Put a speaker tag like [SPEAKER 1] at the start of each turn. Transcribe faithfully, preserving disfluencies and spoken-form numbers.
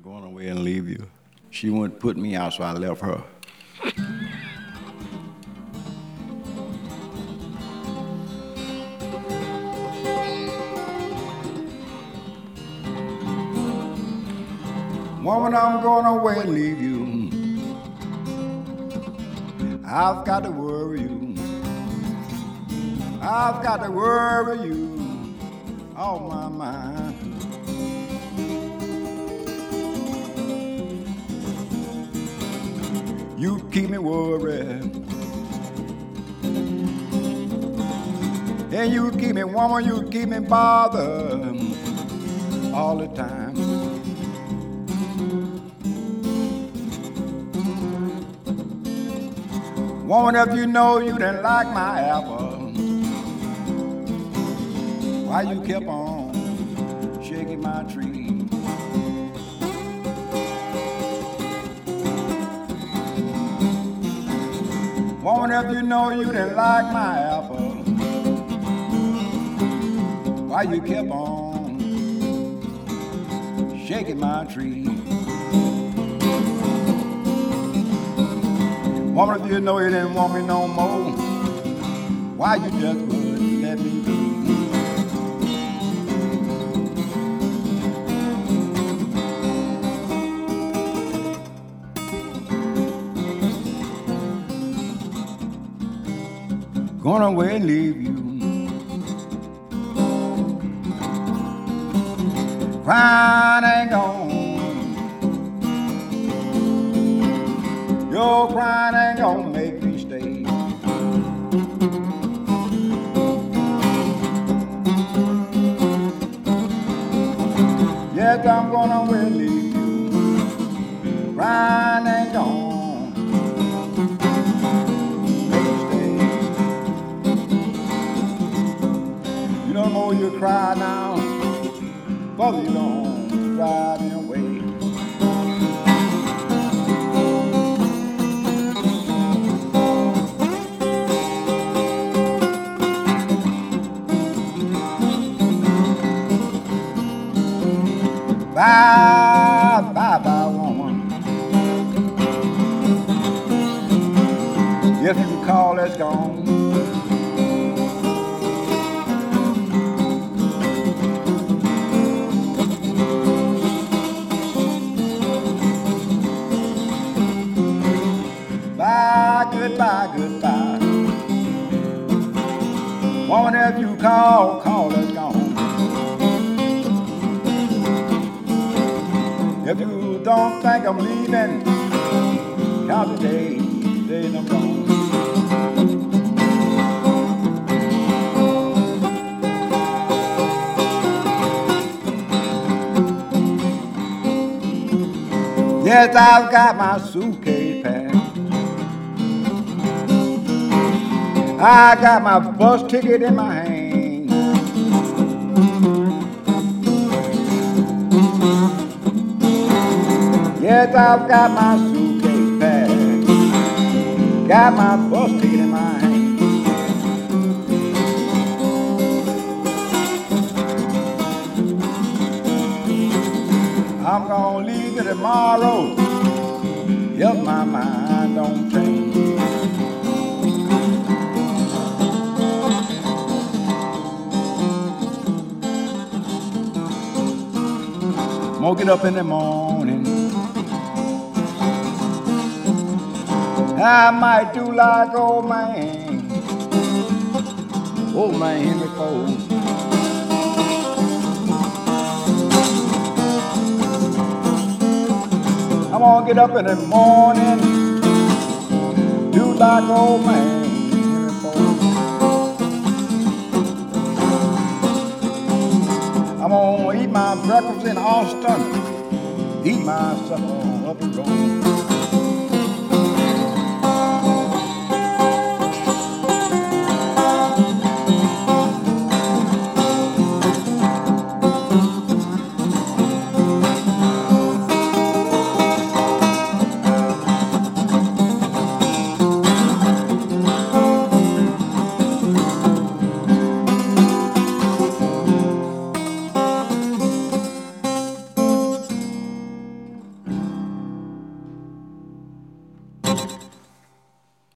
[SPEAKER 1] going away and leave you. She wouldn't put me out, so I left her. Woman, I'm going away and leave you. I've got to worry you. I've got to worry you on my mind. You keep me worried, and you keep me, woman, you keep me bothered all the time. Woman, if you know you didn't like my apple, why you kept on shaking my tree? Woman, if you know you didn't like my apple, why you kept on shaking my tree? Woman, if you know you didn't want me no more, why you just wouldn't let me be? Gonna away and leave you. Crying ain't gone. Your crying ain't gonna make me stay. Yes, I'm gonna away and leave you. Crying ain't gonna no more you cry now, but you don't drive me away. Bye, bye, bye, woman. If you call, that's gone. Goodbye, goodbye. Woman, if you call, call us gone. If you don't think I'm leaving, count the days, days I'm gone. Yes, I've got my suitcase packed. I got my bus ticket in my hand. Yes, I've got my suitcase packed. Got my bus ticket in my hand. I'm gonna leave you tomorrow if my mind don't change. Won't get up in the morning. I might do like old man, old man Henry Ford. I'm gonna get up in the morning, do like old man Henry Ford. I'm gonna eat my breakfast in Austin, eat my supper up the road.